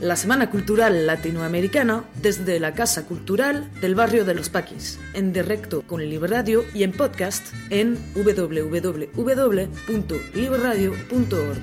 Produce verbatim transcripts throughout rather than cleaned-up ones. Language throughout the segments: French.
la Semana Cultural Latinoamericana desde la Casa Cultural del Barrio de los Paquis, en directo con Libre Radio y en podcast en w w w punto libre radio punto org.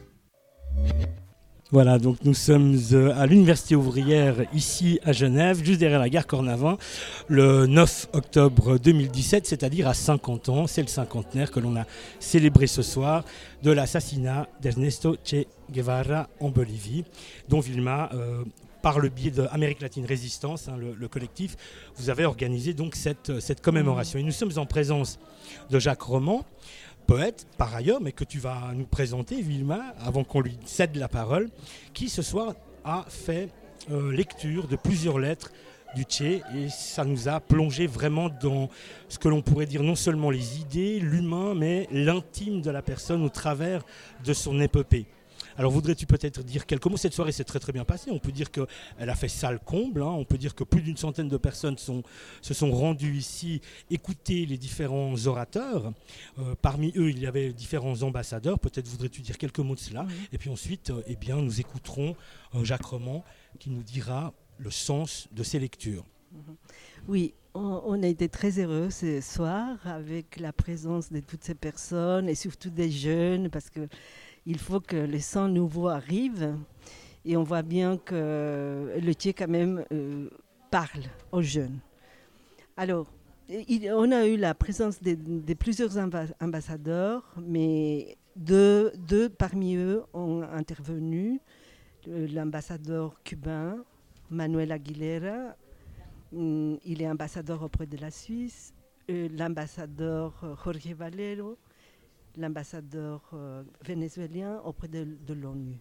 Voilà, donc nous sommes à l'Université ouvrière ici à Genève, juste derrière la gare Cornavin, le neuf octobre deux mille dix-sept, c'est-à-dire à cinquante ans. C'est le cinquantenaire que l'on a célébré ce soir de l'assassinat d'Ernesto Che Guevara en Bolivie, dont Vilma, euh, par le biais d'Amérique Latine Résistance, hein, le, le collectif, vous avez organisé donc cette, cette commémoration. Et nous sommes en présence de Jacques Roman, poète par ailleurs, mais que tu vas nous présenter, Vilma, avant qu'on lui cède la parole, qui ce soir a fait euh, lecture de plusieurs lettres du Che, et ça nous a plongé vraiment dans ce que l'on pourrait dire non seulement les idées, l'humain, mais l'intime de la personne au travers de son épopée. Alors voudrais-tu peut-être dire quelques mots? Cette soirée s'est très très bien passée. On peut dire qu'elle a fait salle comble. Hein. On peut dire que plus d'une centaine de personnes sont, se sont rendues ici écouter les différents orateurs. Euh, parmi eux, il y avait différents ambassadeurs. Peut-être voudrais-tu dire quelques mots de cela. Mmh. Et puis ensuite, euh, eh bien, nous écouterons euh, Jacques Roman qui nous dira le sens de ces lectures. Mmh. Oui, on, on a été très heureux ce soir avec la présence de toutes ces personnes et surtout des jeunes, parce que il faut que le sang nouveau arrive, et on voit bien que le Che quand même euh, parle aux jeunes. Alors, il, on a eu la présence de, de plusieurs ambassadeurs, mais deux, deux parmi eux ont intervenu. L'ambassadeur cubain, Manuel Aguilera, il est ambassadeur auprès de la Suisse, l'ambassadeur Jorge Valero, l'ambassadeur euh, vénézuélien auprès de, de l'ONU.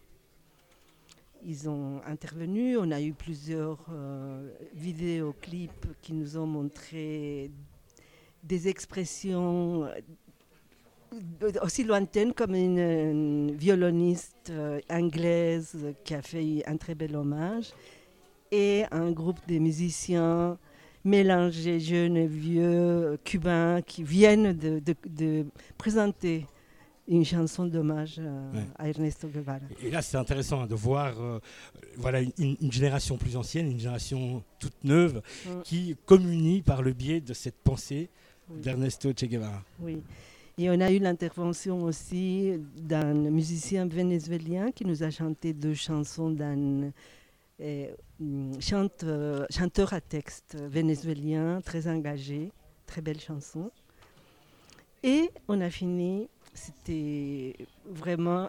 Ils ont intervenu, on a eu plusieurs euh, vidéoclips qui nous ont montré des expressions aussi lointaines, comme une, une violoniste euh, anglaise qui a fait un très bel hommage, et un groupe de musiciens mélangés, jeunes et vieux, cubains, qui viennent de, de, de présenter une chanson d'hommage euh, ouais. à Ernesto Guevara. Et là, c'est intéressant hein, de voir euh, voilà, une, une génération plus ancienne, une génération toute neuve, mm. qui communie par le biais de cette pensée oui. d'Ernesto Che Guevara. Oui. Et on a eu l'intervention aussi d'un musicien vénézuélien qui nous a chanté deux chansons d'un Et, chante, euh, chanteur à texte vénézuélien, très engagé, très belle chanson. Et on a fini, c'était vraiment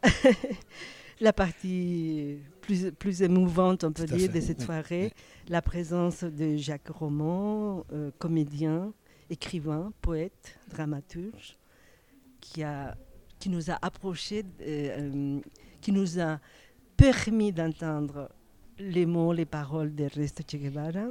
la partie plus, plus émouvante, on peut Tout dire, de cette soirée, oui. la présence de Jacques Roman, euh, comédien, écrivain, poète, dramaturge, qui, a, qui nous a approchés, euh, euh, qui nous a permis d'entendre les mots, les paroles d'Ernesto Che Guevara,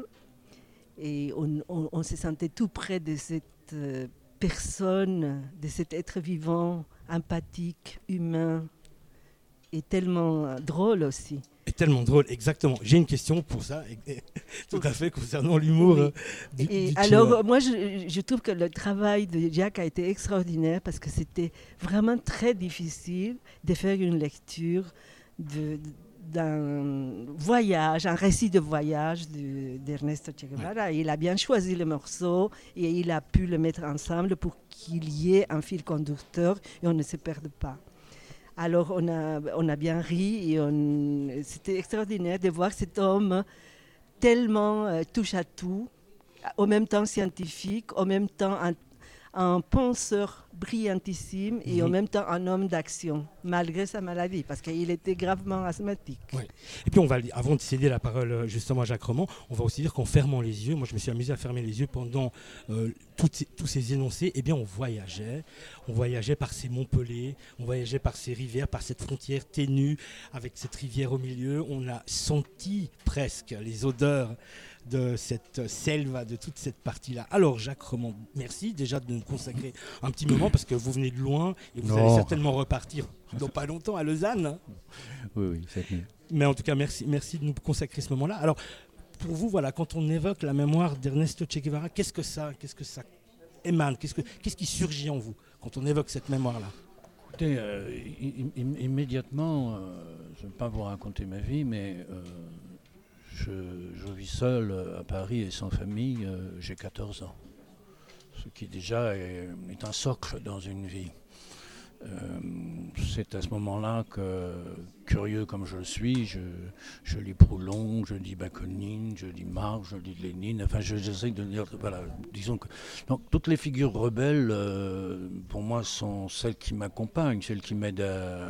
et on, on, on se sentait tout près de cette euh, personne, de cet être vivant, empathique, humain, et tellement drôle aussi. Et tellement drôle, exactement. J'ai une question pour ça, et, et, tout à fait, concernant l'humour. Oui. Euh, du, et du alors, Chinois. moi, je, je trouve que le travail de Jacques a été extraordinaire, parce que c'était vraiment très difficile de faire une lecture de, de d'un voyage, un récit de voyage de, d'Ernesto Che Guevara. Ouais. Il a bien choisi le morceau et il a pu le mettre ensemble pour qu'il y ait un fil conducteur et on ne se perde pas. Alors on a, on a bien ri et on, c'était extraordinaire de voir cet homme tellement euh, touche à tout, en même temps scientifique, en même temps un, un penseur brillantissime et mmh. en même temps un homme d'action, malgré sa maladie, parce qu'il était gravement asthmatique. Ouais. Et puis, on va, avant de céder la parole justement à Jacques Roman, on va aussi dire qu'en fermant les yeux, moi je me suis amusé à fermer les yeux pendant euh, ces, tous ces énoncés, eh bien on voyageait, on voyageait par ces monts pelés, on voyageait par ces rivières, par cette frontière ténue, avec cette rivière au milieu, on a senti presque les odeurs de cette selva, de toute cette partie-là. Alors Jacques Roman, merci déjà de nous consacrer un petit moment, parce que vous venez de loin et vous non. allez certainement repartir dans pas longtemps à Lausanne. Hein. Oui, oui, c'est mieux. Mais en tout cas, merci, merci de nous consacrer ce moment-là. Alors, pour vous, voilà, quand on évoque la mémoire d'Ernesto Che Guevara, qu'est-ce que ça, qu'est-ce que ça émane, qu'est-ce, que, qu'est-ce qui surgit en vous quand on évoque cette mémoire-là? Écoutez, euh, im- im- immédiatement, euh, je ne vais pas vous raconter ma vie, mais euh, je, je vis seul euh, à Paris et sans famille, euh, j'ai quatorze ans. Ce qui déjà est, est un socle dans une vie. Euh, c'est à ce moment-là que, curieux comme je le suis, je, je lis Proulhon, je lis Bakounine, je lis Marx, je lis Lénine, enfin je- j'essaie de lire, voilà, disons que... Donc toutes les figures rebelles, euh, pour moi, sont celles qui m'accompagnent, celles qui m'aident à,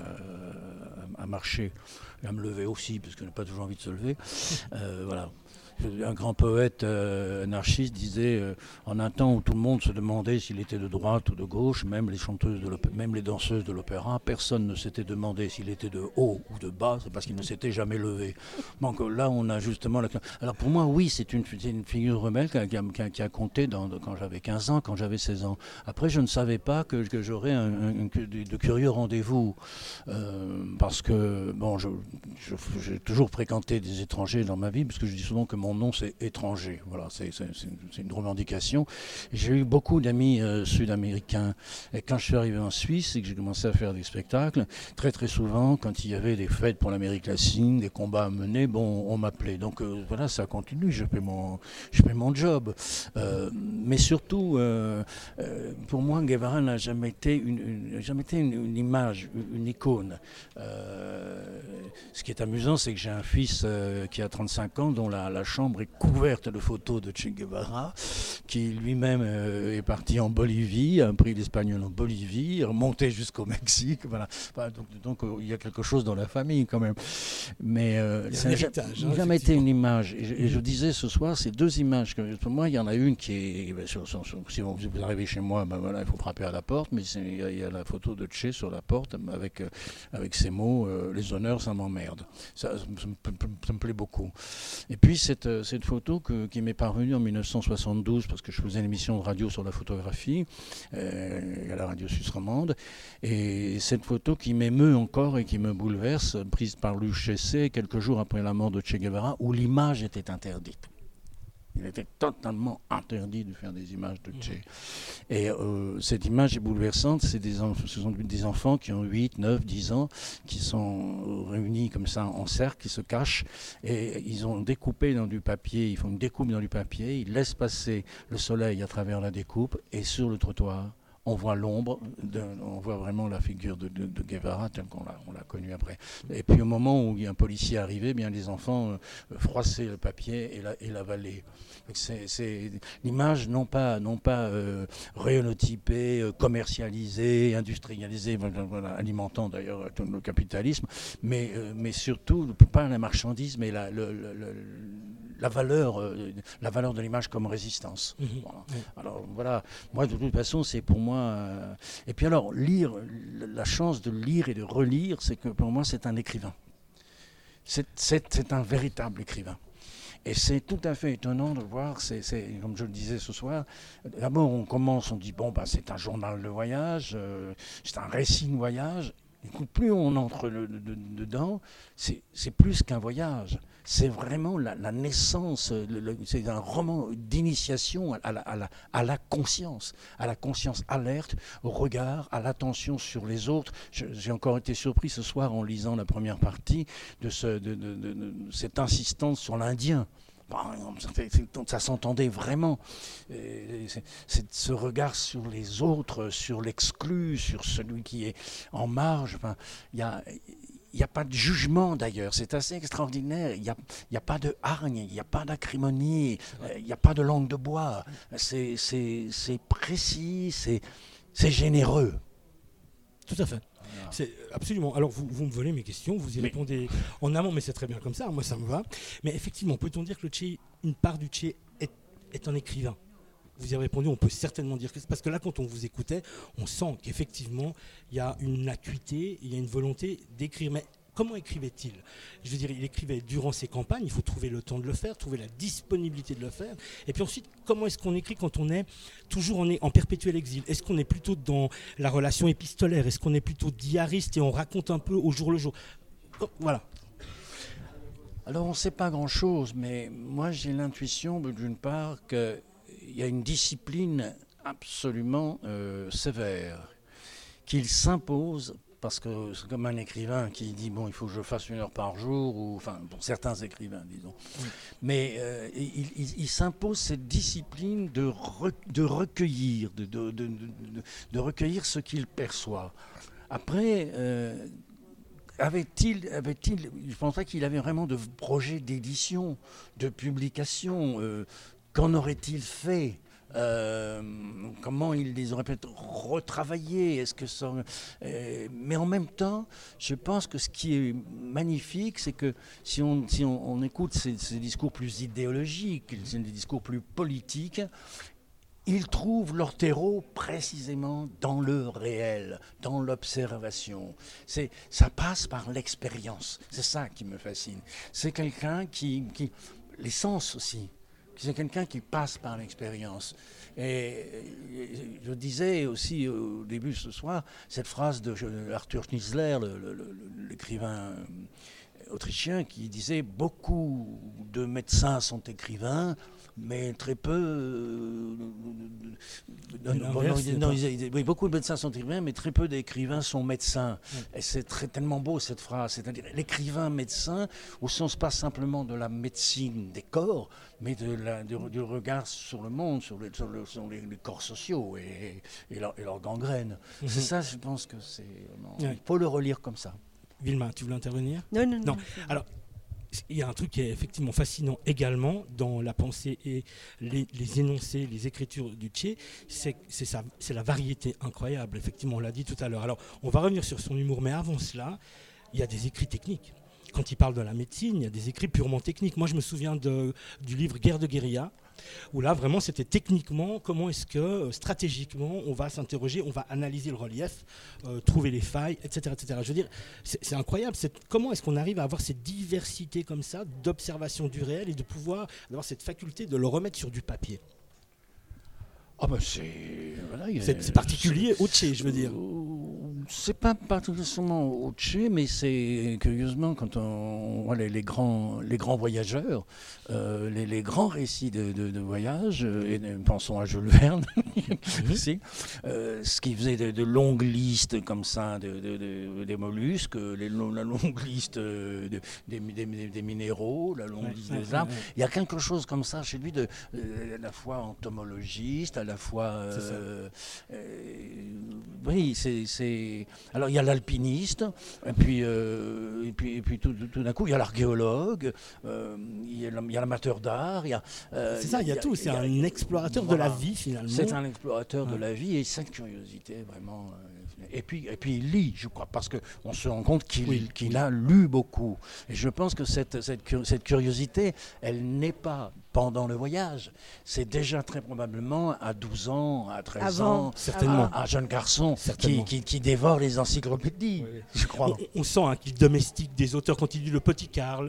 à, à marcher, et à me lever aussi, parce que je n'ai pas toujours envie de se lever, euh, voilà. Un grand poète euh, anarchiste disait euh, en un temps où tout le monde se demandait s'il était de droite ou de gauche, même les chanteuses, de l'opé- même les danseuses de l'opéra, personne ne s'était demandé s'il était de haut ou de bas, c'est parce qu'il ne s'était jamais levé. Donc là, on a justement... La... Alors pour moi, oui, c'est une, c'est une figure rebelle qui a, qui a, qui a compté dans, quand j'avais quinze ans, quand j'avais seize ans. Après, je ne savais pas que, que j'aurais un, un, un, de curieux rendez-vous, euh, parce que, bon, je, je, j'ai toujours fréquenté des étrangers dans ma vie, parce que je dis souvent que mon nom c'est étranger, voilà, c'est, c'est, c'est, une, c'est une revendication. J'ai eu beaucoup d'amis euh, sud-américains, et quand je suis arrivé en Suisse et que j'ai commencé à faire des spectacles, très très souvent, quand il y avait des fêtes pour l'Amérique latine, des combats à mener, bon, on m'appelait. Donc euh, voilà, ça continue, je fais mon, je fais mon job. Euh, mais surtout, euh, euh, pour moi, Guevara n'a jamais été une, une, jamais été une, une image, une, une icône. Euh, ce qui est amusant, c'est que j'ai un fils euh, qui a trente-cinq ans, dont la, la chambre est couverte de photos de Che Guevara, qui lui-même euh, est parti en Bolivie, a pris l'espagnol en Bolivie, est remonté jusqu'au Mexique. Voilà. Enfin, donc, donc euh, il y a quelque chose dans la famille quand même. Mais euh, il y a un héritage. Il n'a hein, jamais été une image. Et je, et je disais ce soir, ces deux images, que, pour moi, il y en a une qui est... Ben, sur, sur, sur, si vous arrivez chez moi, ben voilà, il faut frapper à la porte, mais il y, a, il y a la photo de Che sur la porte avec, euh, avec ces mots, euh, les honneurs, ça m'emmerde. Ça, ça, me, ça me plaît beaucoup. Et puis cette, cette photo que, qui m'est parvenue en dix-neuf cent soixante-douze, parce que je faisais une émission de radio sur la photographie euh, à la radio suisse romande, et cette photo qui m'émeut encore et qui me bouleverse, prise par l'U G C quelques jours après la mort de Che Guevara, où l'image était interdite. Il était totalement interdit de faire des images de Che. Et euh, cette image est bouleversante. C'est des, ce sont des enfants qui ont huit, neuf, dix ans, qui sont réunis comme ça en cercle, qui se cachent. Et ils ont découpé dans du papier, ils font une découpe dans du papier, ils laissent passer le soleil à travers la découpe. Et sur le trottoir, on voit l'ombre, de, on voit vraiment la figure de, de, de Guevara telle qu'on l'a, on l'a connue après. Et puis au moment où un policier arrivait, bien les enfants euh, froissaient le papier et, la, et l'avalaient. C'est, c'est l'image non pas, non pas euh, réonotypée, euh, commercialisée, industrialisée, voilà, alimentant d'ailleurs le capitalisme, mais, euh, mais surtout pas la marchandise, mais la, le, le, le, la valeur, euh, la valeur de l'image comme résistance. Mmh. Voilà. Mmh. Alors voilà, moi de toute façon c'est pour moi. Euh... Et puis alors lire, la chance de lire et de relire, c'est que pour moi c'est un écrivain. C'est, c'est, c'est un véritable écrivain. Et c'est tout à fait étonnant de voir, c'est, c'est, comme je le disais ce soir, d'abord on commence, on dit bon bah c'est un journal de voyage, euh, c'est un récit de voyage. Et plus on entre le, de, de, dedans, c'est, c'est plus qu'un voyage. C'est vraiment la, la naissance, le, le, c'est un roman d'initiation à la, à, la, à la conscience, à la conscience alerte, au regard, à l'attention sur les autres. Je, j'ai encore été surpris ce soir en lisant la première partie de, ce, de, de, de, de cette insistance sur l'Indien. Ça s'entendait vraiment. C'est, c'est ce regard sur les autres, sur l'exclu, sur celui qui est en marge. Enfin, il y a... Il n'y a pas de jugement d'ailleurs, c'est assez extraordinaire. Il n'y a, a pas de hargne, il n'y a pas d'acrimonie, il n'y a pas de langue de bois. C'est, c'est, c'est précis, c'est, c'est généreux. Tout à fait. C'est absolument. Alors, vous, vous me volez mes questions, vous y mais... répondez en amont, mais c'est très bien comme ça, moi ça me va. Mais effectivement, peut-on dire que le Che, une part du Che est, est un écrivain ? Vous y avez répondu, on peut certainement dire que c'est parce que là, quand on vous écoutait, on sent qu'effectivement, il y a une acuité, il y a une volonté d'écrire. Mais comment écrivait-il ? Je veux dire, il écrivait durant ses campagnes, il faut trouver le temps de le faire, trouver la disponibilité de le faire. Et puis ensuite, comment est-ce qu'on écrit quand on est toujours en, en perpétuel exil ? Est-ce qu'on est plutôt dans la relation épistolaire ? Est-ce qu'on est plutôt diariste et on raconte un peu au jour le jour ? oh, Voilà. Alors, on ne sait pas grand-chose, mais moi, j'ai l'intuition, d'une part, que il y a une discipline absolument euh, sévère qu'il s'impose. Parce que c'est comme un écrivain qui dit bon, il faut que je fasse une heure par jour, ou enfin pour certains écrivains, disons. Oui. Mais euh, il, il, il s'impose cette discipline de, re, de recueillir, de, de, de, de, de recueillir ce qu'il perçoit. Après, euh, avait-il, avait-il, je pensais qu'il avait vraiment de projets d'édition, de publication. Euh, qu'en aurait-il fait? Euh, comment ils les auraient peut-être retravaillés, est-ce que ça, euh, mais en même temps, je pense que ce qui est magnifique, c'est que si on, si on, on écoute ces, ces discours plus idéologiques, ces discours plus politiques, ils trouvent leur terreau précisément dans le réel, dans l'observation. C'est, ça passe par l'expérience, c'est ça qui me fascine. C'est quelqu'un qui, qui les sens aussi. C'est quelqu'un qui passe par l'expérience. Et je disais aussi au début de ce soir, cette phrase de Arthur Schnitzler, le, le, le, l'écrivain autrichien, qui disait « Beaucoup de médecins sont écrivains, mais très peu... Euh, non, non, non, ils, oui, beaucoup de médecins sont écrivains, mais très peu d'écrivains sont médecins. Oui. » Et c'est très, tellement beau cette phrase, c'est-à-dire l'écrivain médecin, au sens pas simplement de la médecine des corps, mais de la, de, du regard sur le monde, sur, les, sur, le, sur les, les corps sociaux et, et, leur, et leur gangrène. Mm-hmm. C'est ça, je pense que c'est... Non, oui. Il faut le relire comme ça. Vilma, tu voulais intervenir ? Non, non, non. non. Alors, il y a un truc qui est effectivement fascinant également dans la pensée et les, les énoncés, les écritures du Che, c'est, c'est, ça, c'est la variété incroyable. Effectivement, on l'a dit tout à l'heure. Alors, on va revenir sur son humour, mais avant cela, il y a des écrits techniques. Quand il parle de la médecine, il y a des écrits purement techniques. Moi, je me souviens de, du livre Guerre de guérilla, où là, vraiment, c'était techniquement, comment est-ce que, stratégiquement, on va s'interroger, on va analyser le relief, euh, trouver les failles, et cetera, et cetera. Je veux dire, c'est, c'est incroyable. C'est, comment est-ce qu'on arrive à avoir cette diversité comme ça, d'observation du réel et de pouvoir avoir cette faculté de le remettre sur du papier ? Ah ben c'est, voilà, c'est, c'est particulier au Che, je veux dire. C'est pas particulièrement au Che, mais c'est curieusement quand on voit les, les grands les grands voyageurs, euh, les, les grands récits de, de, de voyage, et pensons à Jules Verne aussi, euh, ce qui faisait de, de longues listes comme ça de, de, de, des mollusques, les, la longue liste de, des, des, des minéraux, la longue ouais, liste ouais, des arbres. Ouais, ouais. Il y a quelque chose comme ça chez lui de euh, à la fois entomologiste, à la fois euh, euh, oui c'est, c'est alors il y a l'alpiniste et puis euh, et puis et puis tout, tout d'un coup il y a l'archéologue, euh, il, y a il y a l'amateur d'art, il y a euh, c'est ça, il y a, il y a tout, c'est un explorateur voilà, de la vie finalement. C'est un explorateur ouais. de la vie et cette curiosité vraiment euh, et puis et puis il lit, je crois, parce que on se rend compte qu'il oui, qu'il oui. a lu beaucoup et je pense que cette cette cette curiosité, elle n'est pas pendant le voyage, c'est déjà très probablement à douze ans, à treize Avant, ans, certainement. Un, un jeune garçon qui, qui, qui dévore les encyclopédies, oui, oui. je crois. On, on sent hein, qu'il domestique des auteurs quand il dit le petit Karl,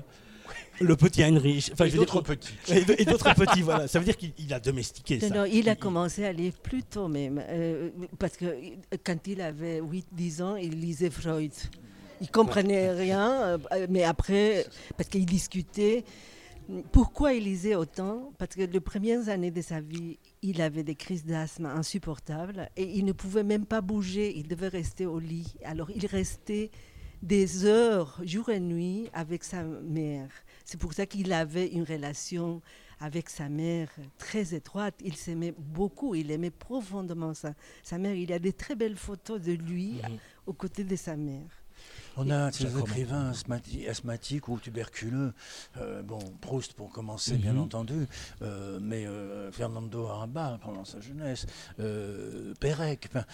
le petit Heinrich, enfin, et, je d'autres dire, petits. Et, et d'autres petits, voilà. Ça veut dire qu'il a domestiqué non, ça. Non, il a commencé à lire plus tôt même, euh, parce que quand il avait huit dix ans, il lisait Freud. Il comprenait rien, mais après, parce qu'il discutait. Pourquoi il lisait autant ? Parce que les premières années de sa vie, il avait des crises d'asthme insupportables et il ne pouvait même pas bouger, il devait rester au lit. Alors il restait des heures, jour et nuit, avec sa mère. C'est pour ça qu'il avait une relation avec sa mère très étroite. Il s'aimait beaucoup, il aimait profondément sa, sa mère. Il y a des très belles photos de lui mmh. aux côtés de sa mère. On a ces écrivains asthmati- asthmatiques ou tuberculeux, euh, bon, Proust pour commencer mm-hmm. bien entendu, euh, mais euh, Fernando Arrabal pendant sa jeunesse, euh, Pérec, enfin,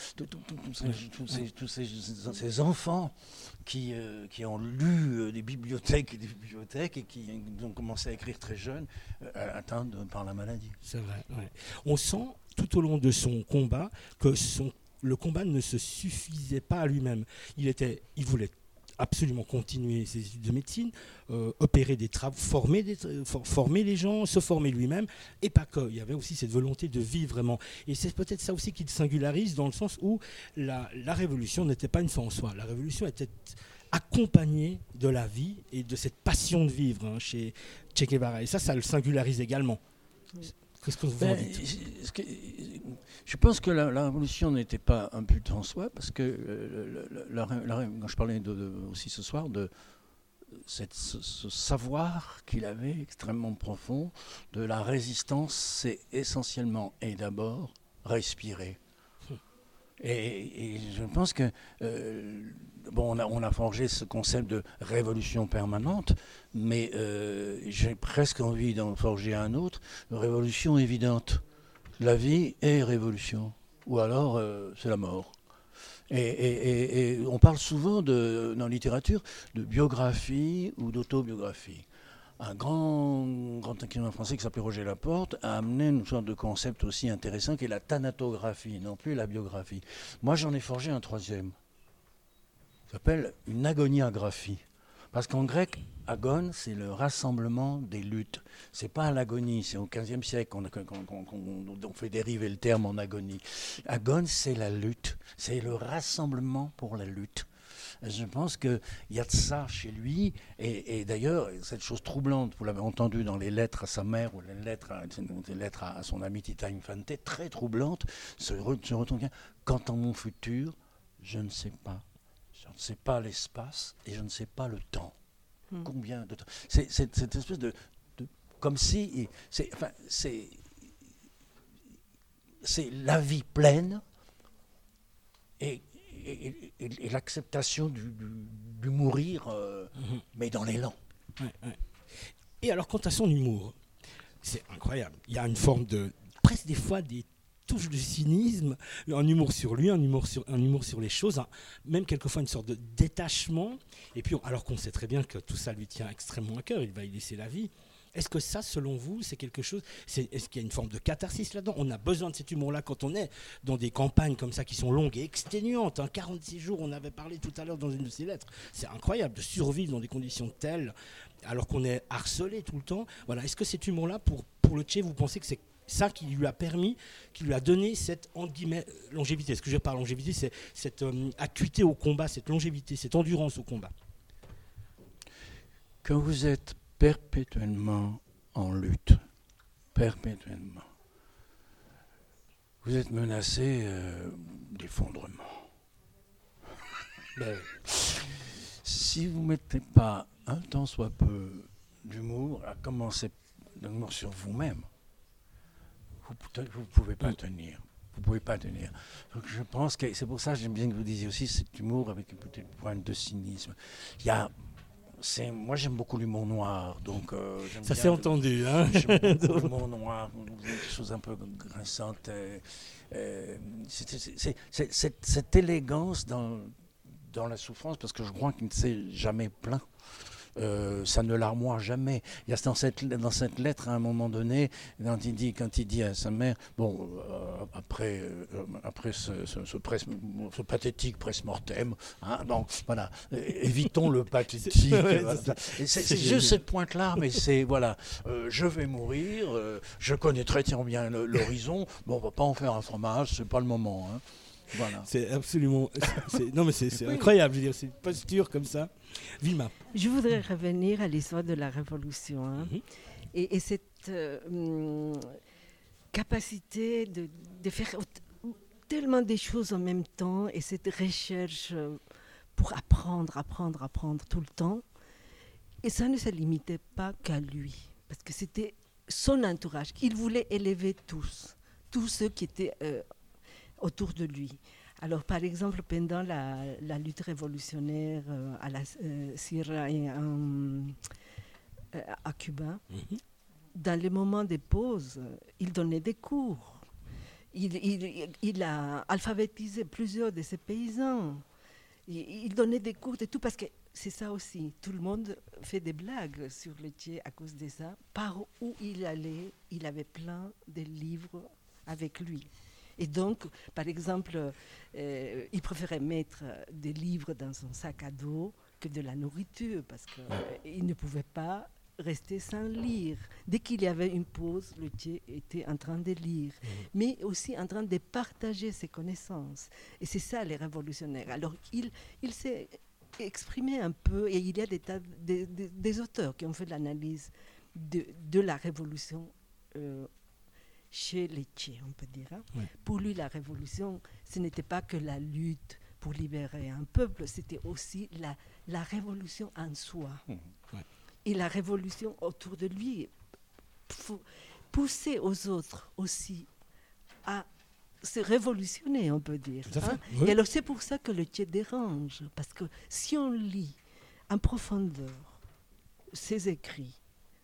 tous ces, tous ces, ces enfants qui, euh, qui ont lu euh, des bibliothèques et des bibliothèques et qui ont commencé à écrire très jeunes, euh, atteints de, par la maladie. C'est vrai, ouais. On sent tout au long de son combat que son, le combat ne se suffisait pas à lui-même. Il, était, il voulait absolument continuer ses études de médecine, euh, opérer des travaux, former, des, for, former les gens, se former lui-même, et pas que. Il y avait aussi cette volonté de vivre vraiment. Et c'est peut-être ça aussi qui le singularise, dans le sens où la, la révolution n'était pas une fin en soi. La révolution était accompagnée de la vie et de cette passion de vivre hein, chez Che Guevara. Et ça, ça le singularise également. Qu'est-ce que vous Ben, en dites? Je pense que la, la révolution n'était pas un but en soi, parce que euh, la, la, la, quand je parlais de, de, aussi ce soir de cette, ce, ce savoir qu'il avait extrêmement profond de la résistance, c'est essentiellement et d'abord respirer. Et, et je pense que euh, bon, on a, on a forgé ce concept de révolution permanente, mais euh, j'ai presque envie d'en forger un autre, révolution évidente. La vie est révolution, ou alors euh, c'est la mort. Et, et, et, et on parle souvent de, dans la littérature de biographie ou d'autobiographie. Un grand, grand écrivain français qui s'appelait Roger Laporte a amené une sorte de concept aussi intéressant qui est la thanatographie, non plus la biographie. Moi, j'en ai forgé un troisième. Ça s'appelle une agoniagraphie. Parce qu'en grec, agon, c'est le rassemblement des luttes. C'est pas l'agonie, c'est au quinzième siècle qu'on, qu'on, qu'on, qu'on on fait dériver le terme en agonie. Agon, c'est la lutte, c'est le rassemblement pour la lutte. Je pense qu'il y a de ça chez lui, et, et d'ailleurs, cette chose troublante, vous l'avez entendu dans les lettres à sa mère, ou les lettres à, les lettres à son ami Tita Infante, très troublante, se, se retourne bien. Quant à mon futur, je ne sais pas. Je ne sais pas l'espace, et je ne sais pas le temps. Hmm. Combien de temps c'est, c'est cette espèce de, de... Comme si... C'est, enfin, c'est, c'est la vie pleine, et... Et, et, et l'acceptation du, du, du mourir, euh, mmh. mais dans l'élan. Ouais, ouais. Et alors, quant à son humour, c'est incroyable. Il y a une forme de, presque des fois, des touches de cynisme, un humour sur lui, un humour sur, un humour sur les choses, hein, même quelquefois une sorte de détachement. Et puis, alors qu'on sait très bien que tout ça lui tient extrêmement à cœur, il va y laisser la vie. Est-ce que ça, selon vous, c'est quelque chose, c'est, est-ce qu'il y a une forme de catharsis là-dedans? On a besoin de cet humour-là quand on est dans des campagnes comme ça qui sont longues et exténuantes. Hein. quarante-six jours, on avait parlé tout à l'heure dans une de ces lettres. C'est incroyable de survivre dans des conditions telles, alors qu'on est harcelé tout le temps. Voilà. Est-ce que cet humour-là, pour, pour le Che, vous pensez que c'est ça qui lui a permis, qui lui a donné cette entre guillemets, longévité? Ce que je veux dire par longévité, c'est cette euh, acuité au combat, cette longévité, cette endurance au combat. Quand vous êtes perpétuellement en lutte, perpétuellement, vous êtes menacé euh, d'effondrement. Ben, si vous ne mettez pas un tant soit peu d'humour, à commencer d'humour sur vous-même, vous ne pouvez pas tenir. Vous ne pouvez pas tenir. Donc je pense que c'est pour ça que j'aime bien que vous disiez aussi cet humour avec peut-être une pointe de cynisme. Il y a C'est, moi j'aime beaucoup l'humour noir, donc euh, j'aime ça bien s'est le, entendu, hein. J'aime beaucoup l'humour noir, des choses un peu grinçantes. Euh, euh, c'est, c'est, c'est, c'est, cette, cette élégance dans, dans la souffrance, parce que je crois qu'il ne s'est jamais plaint. Euh, ça ne l'armoie jamais. Il y a dans cette, dans cette lettre, à un moment donné, quand il dit, quand il dit à sa mère, bon, euh, après, euh, après ce, ce, ce, presse, ce pathétique presse-mortem, hein, donc voilà, euh, évitons le pathétique. C'est, ouais, voilà. c'est, c'est, c'est, c'est juste cette pointe-là, mais c'est, voilà, euh, je vais mourir, euh, je connais très bien l'horizon, bon, on ne va pas en faire un fromage, c'est pas le moment. Hein. Voilà. C'est absolument. C'est, non, mais c'est, c'est oui. incroyable, je veux dire, c'est une posture comme ça. Vilma. Je voudrais revenir à l'histoire de la Révolution. Hein, mm-hmm. et, et cette euh, capacité de, de faire tellement de choses en même temps et cette recherche pour apprendre, apprendre, apprendre tout le temps. Et ça ne se limitait pas qu'à lui, parce que c'était son entourage. Il voulait élever tous, tous ceux qui étaient. Euh, autour de lui. Alors, par exemple, pendant la, la lutte révolutionnaire euh, à la euh, Sierra et euh, à Cuba, mm-hmm. dans les moments de pause, il donnait des cours. Il, il, il a alphabétisé plusieurs de ses paysans. Il, il donnait des cours de tout, parce que c'est ça aussi. Tout le monde fait des blagues sur le Che à cause de ça. Par où il allait, il avait plein de livres avec lui. Et donc, par exemple, euh, il préférait mettre des livres dans son sac à dos que de la nourriture, parce qu'il euh, ne pouvait pas rester sans lire. Dès qu'il y avait une pause, le Che était en train de lire, mmh. mais aussi en train de partager ses connaissances. Et c'est ça, les révolutionnaires. Alors, il, il s'est exprimé un peu, et il y a des, tas, des, des, des auteurs qui ont fait l'analyse de, de la révolution euh, chez les Tchè, on peut dire. Hein. Ouais. Pour lui, la révolution, ce n'était pas que la lutte pour libérer un peuple, c'était aussi la, la révolution en soi. Mmh. Ouais. Et la révolution autour de lui, faut pousser aux autres aussi à se révolutionner, on peut dire. Tout à fait, Hein. oui. Et alors c'est pour ça que le Tchè dérange, parce que si on lit en profondeur ses écrits,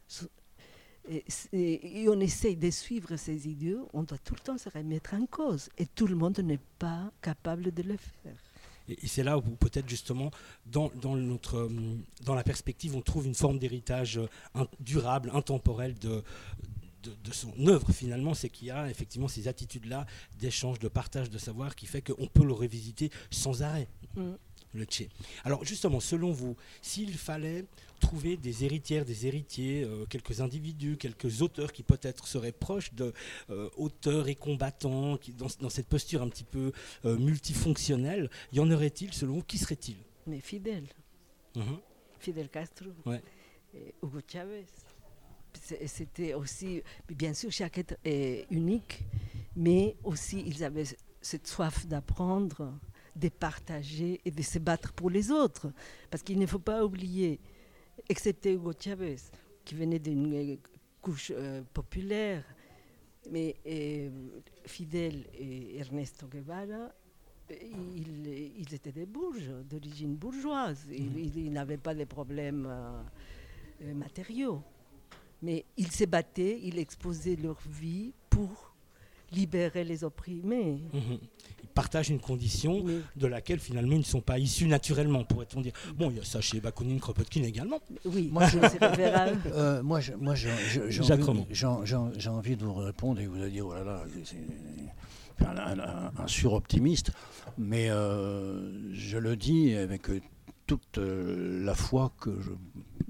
et, et, et on essaye de suivre ses idéaux, on doit tout le temps se remettre en cause. Et tout le monde n'est pas capable de le faire. Et, et c'est là où peut-être justement, dans, dans, notre, dans la perspective, on trouve une forme d'héritage in, durable, intemporel de, de, de son œuvre finalement. C'est qu'il y a effectivement ces attitudes-là d'échange, de partage de savoir qui fait qu'on peut le revisiter sans arrêt. Mm. Le Tchè. Alors justement, selon vous, s'il fallait trouver des héritières, des héritiers, euh, quelques individus, quelques auteurs qui peut-être seraient proches de euh, auteurs et combattants, qui, dans, dans cette posture un petit peu euh, multifonctionnelle, y en aurait-il selon vous? Qui serait-il? Mais Fidel. Mm-hmm. Fidel Castro. Ouais. Et Hugo Chavez. C'était aussi, bien sûr, chaque être est unique, mais aussi ils avaient cette soif d'apprendre, de partager et de se battre pour les autres. Parce qu'il ne faut pas oublier, excepté Hugo Chavez, qui venait d'une euh, couche euh, populaire, mais euh, Fidel et Ernesto Guevara, ils, ils étaient des bourges, d'origine bourgeoise. Ils, mmh. ils, ils n'avaient pas de problèmes euh, euh, matériaux. Mais ils se battaient, ils exposaient leur vie pour libérer les opprimés. Mmh. Ils partagent une condition oui. de laquelle finalement ils ne sont pas issus naturellement, pourrait-on dire. Bon, il y a ça chez Bakounine, Kropotkin également. Oui, moi je euh, moi, je, moi je, je, j'ai, envie, j'ai, j'ai, j'ai envie de vous répondre et vous allez dire, oh là là, c'est un, un, un, un suroptimiste, mais euh, je le dis avec toute euh, la foi que je,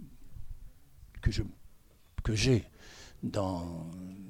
que je, que j'ai dans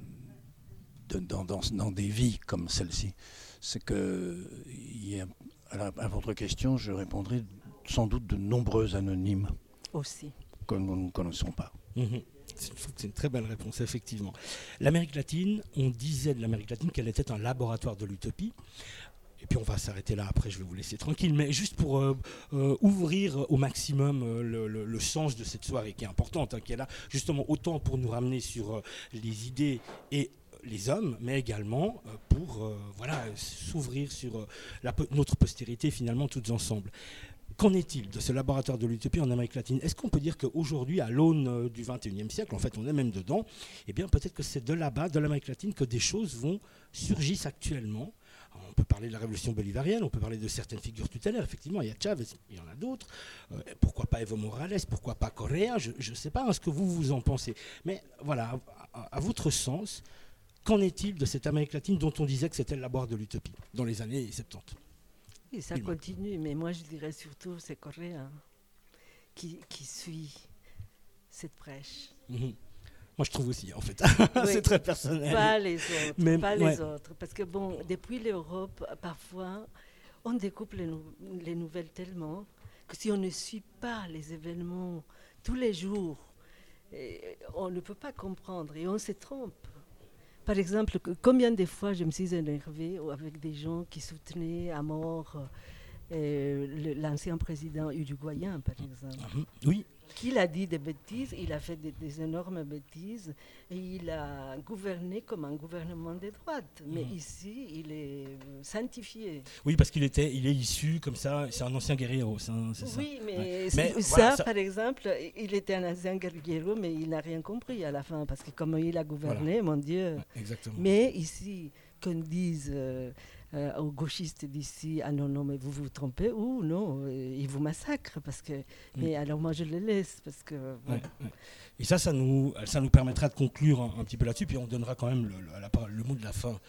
Dans, dans, dans des vies comme celle-ci. C'est que, y a, à, la, à votre question, je répondrai sans doute de nombreux anonymes. Aussi. Que nous ne connaissons pas. Mmh. C'est, une, c'est une très belle réponse, effectivement. L'Amérique latine, on disait de l'Amérique latine qu'elle était un laboratoire de l'utopie. Et puis on va s'arrêter là, après je vais vous laisser tranquille, mais juste pour euh, euh, ouvrir au maximum euh, le, le, le sens de cette soirée qui est importante, hein, qui est là justement autant pour nous ramener sur euh, les idées et les hommes, mais également euh, pour euh, voilà, s'ouvrir sur euh, la, notre postérité finalement toutes ensemble. Qu'en est-il de ce laboratoire de l'utopie en Amérique latine? Est-ce qu'on peut dire qu'aujourd'hui, à l'aune euh, du vingt et unième siècle, en fait on est même dedans, eh bien peut-être que c'est de là-bas, de l'Amérique latine, que des choses vont surgir actuellement. On peut parler de la révolution bolivarienne, on peut parler de certaines figures tutélaires, effectivement, il y a Chavez, il y en a d'autres. Euh, pourquoi pas Evo Morales, pourquoi pas Correa, je ne sais pas hein, ce que vous, vous en pensez. Mais voilà, à, à votre sens, qu'en est-il de cette Amérique latine dont on disait que c'était le laboratoire de l'utopie dans les années soixante-dix? Et ça Dis-moi. Continue, mais moi je dirais surtout c'est Correa qui, qui suit cette prêche. Mmh. Moi je trouve aussi en fait, oui. C'est très personnel. Pas les autres, mais, pas ouais. les autres. Parce que bon, depuis l'Europe, parfois on découpe les, nou- les nouvelles tellement que si on ne suit pas les événements tous les jours, et on ne peut pas comprendre et on se trompe. Par exemple, combien de fois je me suis énervée avec des gens qui soutenaient à mort euh, l'ancien président uruguayen, par exemple. Oui. Qu'il a dit des bêtises, il a fait des, des énormes bêtises et il a gouverné comme un gouvernement de droite. Mais mmh. ici, il est sanctifié. Oui, parce qu'il était, il est issu comme ça, c'est un ancien guerriero, c'est, un, c'est ça. Oui, mais, ouais. mais ça, voilà, ça, par exemple, il était un ancien guerriero, mais il n'a rien compris à la fin, parce que comme il a gouverné, voilà. Mon Dieu. Ouais, exactement. Mais ici, qu'on dise... Euh, Euh, aux gauchistes d'ici, ah non, non, mais vous vous trompez, ou non, euh, ils vous massacrent, parce que, mmh. mais alors moi je les laisse, parce que... Ouais, ouais. Et ça, ça nous, ça nous permettra de conclure un, un petit peu là-dessus, puis on donnera quand même le, le, la, le mot de la fin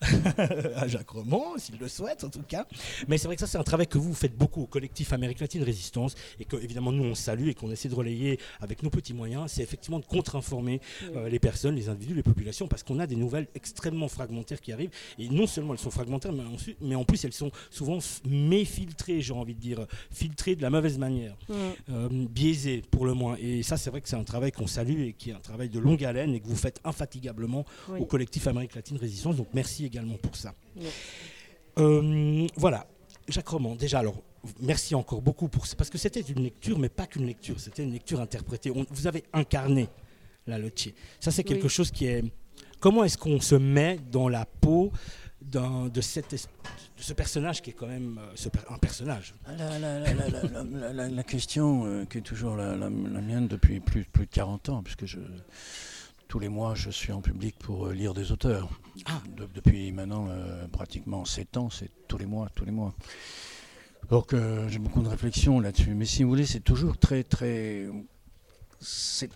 à Jacques Romand, s'il le souhaite en tout cas. Mais c'est vrai que ça, c'est un travail que vous, vous faites beaucoup au collectif Amérique latine Résistance, et que évidemment nous on salue et qu'on essaie de relayer avec nos petits moyens, c'est effectivement de contre-informer oui. euh, les personnes, les individus, les populations, parce qu'on a des nouvelles extrêmement fragmentaires qui arrivent. arrivent. Et non seulement elles sont fragmentaires, mais, ensuite, mais en plus elles sont souvent méfiltrées, j'ai envie de dire, filtrées de la mauvaise manière, mmh. euh, biaisées pour le moins. Et ça, c'est vrai que c'est un travail qu'on salue et qui est un travail de longue haleine et que vous faites infatigablement oui. au collectif Amérique latine Résistance. Donc merci également pour ça. Oui. Euh, voilà, Jacques Roman, déjà alors, merci encore beaucoup pour ça, parce que c'était une lecture, mais pas qu'une lecture, c'était une lecture interprétée. On, vous avez incarné la Lotche. Ça, c'est quelque oui. chose qui est... Comment est-ce qu'on se met dans la peau d'un, de, cette, de ce personnage qui est quand même euh, ce, un personnage? La, la, la, la, la, la, la, la question euh, qui est toujours la, la, la mienne depuis plus, plus de quarante ans, puisque je... Tous les mois, je suis en public pour lire des auteurs. Ah. De, depuis maintenant euh, pratiquement sept ans, c'est tous les mois, tous les mois. Donc euh, j'ai beaucoup de réflexions là-dessus. Mais si vous voulez, c'est toujours très, très... C'est,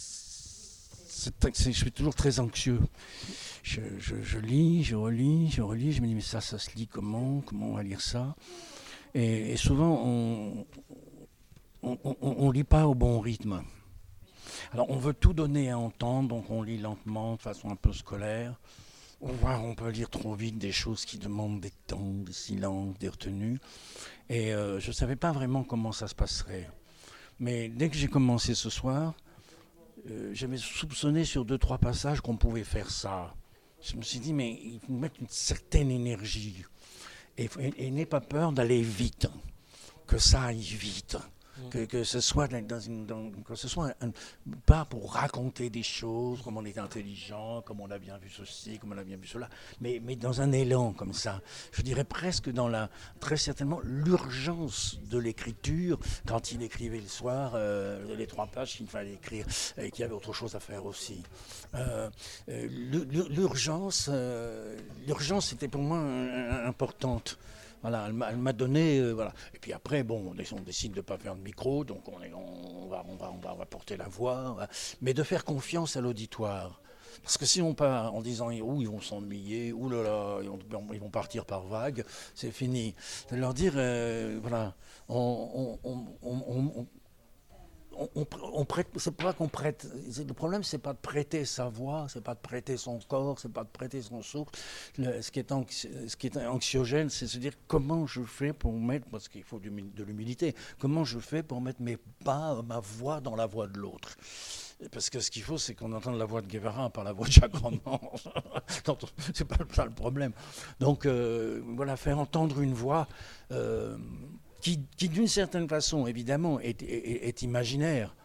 c'est, c'est, je suis toujours très anxieux. Je, je, je lis, je relis, je relis. Je me dis, mais ça, ça se lit comment? Comment on va lire ça? Et, et souvent, on ne lit pas au bon rythme. Alors on veut tout donner à entendre, donc on lit lentement, de façon un peu scolaire. On, voit, on peut lire trop vite des choses qui demandent des temps, des silences, des retenues. Et euh, je ne savais pas vraiment comment ça se passerait. Mais dès que j'ai commencé ce soir, euh, j'avais soupçonné sur deux, trois passages qu'on pouvait faire ça. Je me suis dit, mais il faut mettre une certaine énergie. Et, et, et n'aie pas peur d'aller vite, que ça aille vite. Que, que ce soit, dans une, dans, que ce soit un, pas pour raconter des choses, comme on est intelligent, comme on a bien vu ceci, comme on a bien vu cela, mais, mais dans un élan comme ça. Je dirais presque dans la, très certainement l'urgence de l'écriture, quand il écrivait le soir, euh, les trois pages qu'il fallait écrire, et qu'il y avait autre chose à faire aussi. Euh, l'urgence, euh, l'urgence était pour moi euh, importante. Voilà, elle m'a, elle m'a donné, euh, voilà. Et puis après, bon, on, on décide de ne pas faire de micro, donc on, est, on, va, on, va, on, va, on va porter la voix, va, mais de faire confiance à l'auditoire. Parce que si on part en disant ouh, ils vont s'ennuyer, ouh là là, ils vont, ils vont partir par vagues, c'est fini. De leur dire, euh, voilà, on, on, on, on, on On, on, on prête, c'est pas qu'on prête. Le problème, c'est pas de prêter sa voix, c'est pas de prêter son corps, c'est pas de prêter son souffle. Le, ce, qui est anxi, ce qui est anxiogène, c'est se dire comment je fais pour mettre, parce qu'il faut du, de l'humilité, comment je fais pour mettre mes pas, ma voix dans la voix de l'autre. Parce que ce qu'il faut, c'est qu'on entende la voix de Guevara, pas la voix de Jacques Roman. C'est pas ça le problème. Donc euh, voilà, faire entendre une voix. Euh, Qui, qui d'une certaine façon, évidemment, est, est, est imaginaire.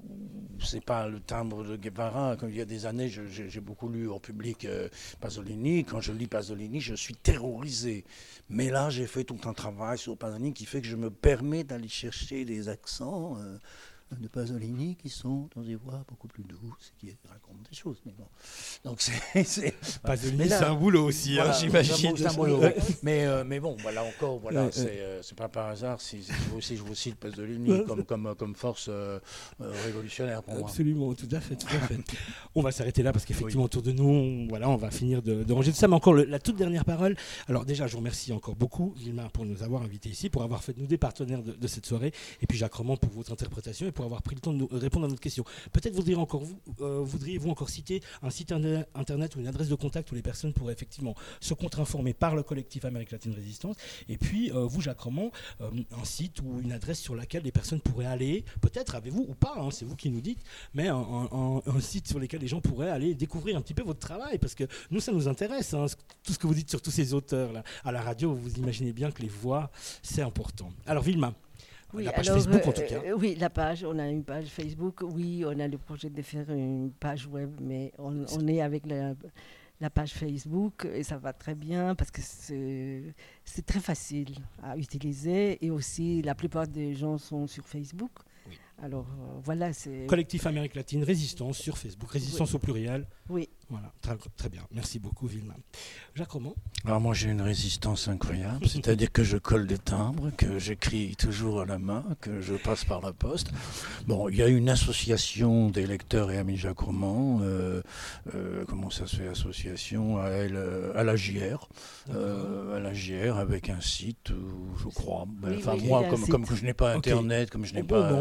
C'est pas le timbre de Guevara. Comme il y a des années, je, j'ai, j'ai beaucoup lu en public euh, Pasolini. Quand je lis Pasolini, je suis terrorisé. Mais là, j'ai fait tout un travail sur Pasolini qui fait que je me permets d'aller chercher des accents euh, de Pasolini qui sont dans des voix beaucoup plus douces, qui racontent des choses. Mais bon. Donc c'est, c'est Pasolini, là, c'est un boulot aussi, voilà, hein, j'imagine. C'est un boulot. mais, euh, mais bon, voilà encore, voilà, euh, c'est, euh, c'est pas par hasard si, si, je, vous, si je vous cite Pasolini comme, comme, comme force euh, euh, révolutionnaire pour Absolument, moi. Absolument, tout à fait, tout à fait. On va s'arrêter là parce qu'effectivement, oui. autour de nous, on, voilà, on va finir de, de ranger tout ça. Mais encore le, la toute dernière parole. Alors déjà, je vous remercie encore beaucoup, Vilma, pour nous avoir invités ici, pour avoir fait de nous des partenaires de, de cette soirée, et puis Jacques Roman pour votre interprétation et pour avoir pris le temps de nous répondre à notre question. Peut-être voudriez-vous encore, vous, euh, voudriez-vous encore citer un site internet ou une adresse de contact où les personnes pourraient effectivement se contre-informer par le collectif Amérique latine Résistance, et puis euh, vous, Jacques Roman, euh, un site ou une adresse sur laquelle les personnes pourraient aller, peut-être avez-vous ou pas, hein, c'est vous qui nous dites, mais un, un, un site sur lequel les gens pourraient aller découvrir un petit peu votre travail, parce que nous, ça nous intéresse, hein, tout ce que vous dites sur tous ces auteurs-là. À la radio, vous imaginez bien que les voix, c'est important. Alors, Vilma, oui, la page alors, Facebook euh, en tout cas. Euh, oui, la page, on a une page Facebook, oui, on a le projet de faire une page web, mais on, on est avec la, la page Facebook et ça va très bien parce que c'est, c'est très facile à utiliser et aussi la plupart des gens sont sur Facebook. Oui. Alors euh, voilà, c'est... Collectif Amérique latine Résistance sur Facebook, Résistance oui. au pluriel. Oui. Voilà, très, très bien. Merci beaucoup, Vilma. Jacques Roman. Alors moi, j'ai une résistance incroyable, c'est-à-dire que je colle des timbres, que j'écris toujours à la main, que je passe par la poste. Bon, il y a une association des lecteurs et amis Jacques Roman, euh, euh, comment ça se fait, association à, elle, à la J R, euh, à la J R avec un site, où, je crois. Ben, oui, enfin, oui, moi, comme, comme que je n'ai pas Internet, okay. comme je n'ai bon, pas... Bon, on,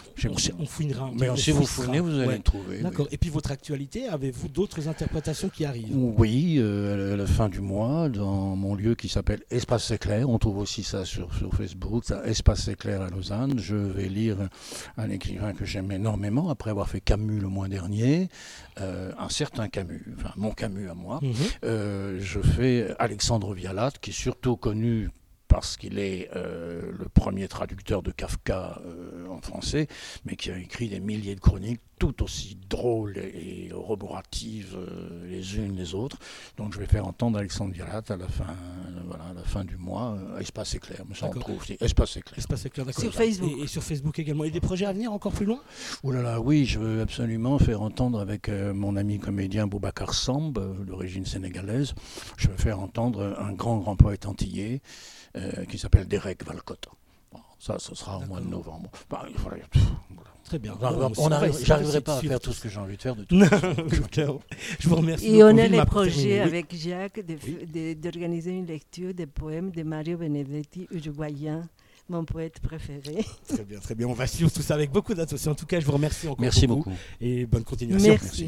Chez on, Boudin. on fouinera. Mais on si vous fouillera. fouinez, vous allez Ouais. le trouver. D'accord. Oui. Et puis votre actualité, avez-vous d'autres interprétations qui arrivent? Oui, euh, à la fin du mois, dans mon lieu qui s'appelle Espace Éclair, on trouve aussi ça sur, sur Facebook, ça, Espace Éclair à Lausanne. Je vais lire un écrivain que j'aime énormément, après avoir fait Camus le mois dernier, euh, un certain Camus, enfin mon Camus à moi. Mhm. Euh, je fais Alexandre Vialat, qui est surtout connu parce qu'il est euh, le premier traducteur de Kafka euh, en français, mais qui a écrit des milliers de chroniques, tout aussi drôles et, et roboratives euh, les unes les autres. Donc je vais faire entendre Alexandre Vialat à la fin, euh, voilà, à la fin du mois, euh, Espace Éclair. Mais ça on D'accord. trouve, c'est Espace Éclair. Espace Éclair, d'accord. Sur Facebook. Et, et sur Facebook également. Et des projets à venir encore plus loin? Oh là là, oui, je veux absolument faire entendre avec euh, mon ami comédien Boubacar Samb, euh, d'origine sénégalaise, je veux faire entendre un grand, grand poète antillais euh, qui s'appelle Derek Walcott. Bon, ça, ce sera au mois de novembre. Bah, voilà, pff, voilà. Très bien. On Bon, on c'est arrive- vrai, J'arriverai c'est pas à sûr. faire tout ce que j'ai envie de faire de toute Non, façon. je vous remercie. Et beaucoup, on a Vilma, les pour terminer. projets Oui. avec Jacques de- Oui. de- d'organiser une lecture des poèmes de Mario Benedetti, uruguayen, mon poète préféré. Très bien, très bien. On va suivre tout ça avec beaucoup d'attention. En tout cas, je vous remercie encore Merci beaucoup. beaucoup. Et bonne continuation. Merci.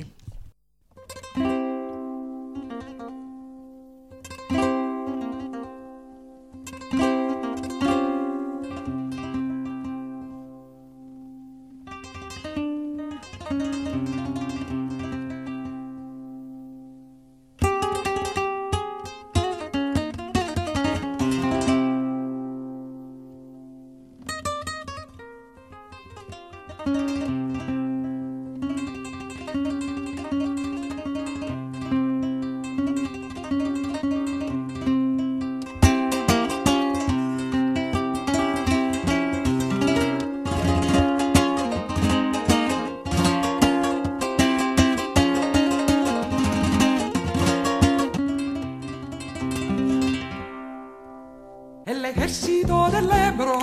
El ejército del Ebro,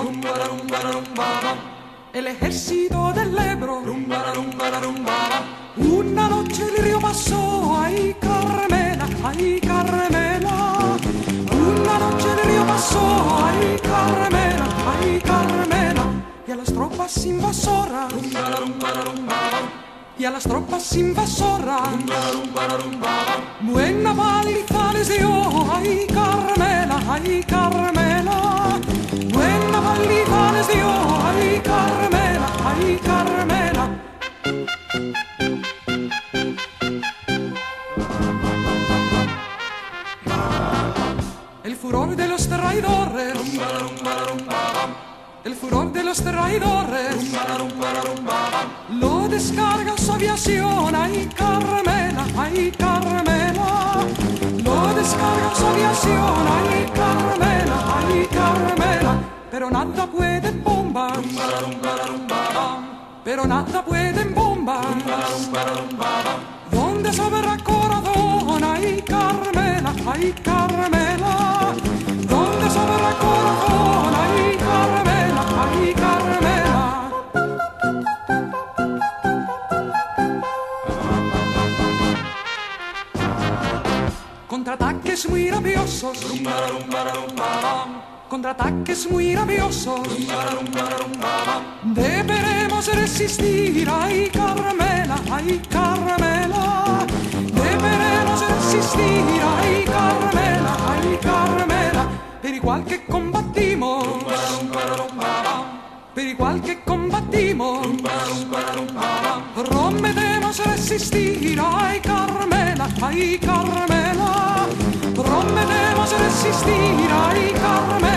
el ejército del Ebro, una noche el río pasó, ay Carmela, ay Carmela, una noche el río pasó, ay Carmela, ay Carmela, y a las tropas invasoras, y a las tropas invasoras, buena paliza les dio, ay Carmela, ay Carmela, buena paliza les dio, ay Carmela, ay Carmela. El furor de los traidores, el furor de los traidores, lo descarga su aviación, ay Carmela, ay Carmela, lo descarga su aviación, ay Carmela, ay Carmela, pero nada puede bomba, pero nada puede bomba, donde sobra corazón, ay Carmela, ay Carmela, donde sobra corazón, ay Carmela, ay Carmela. Contraataques muy rabiosos, contraataques muy rabiosos, deberemos resistir, ay Carmela, ay Carmela, deberemos resistir, ay Carmela, ay Carmela, per igual que combatimos, per igual que combatimos, prometemos resistir, ay Carmela, ay Carmela, prometemos resistir, ay Carmela.